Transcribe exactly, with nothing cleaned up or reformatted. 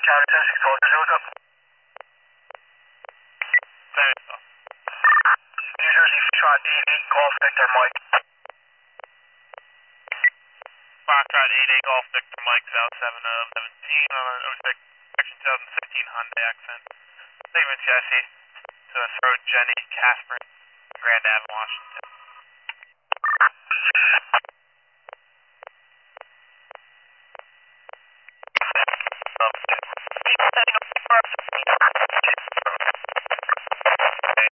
County ten six twelve, what's up? New Jersey Foxtrot eight eight Golf Victor Mike. Foxtrot eight eight Golf Victor Mike, South seven of seventeen on an O six Section twenty fifteen Hyundai Accent. Statement C I C to throw Jenny Casper, Grand Ave, Washington.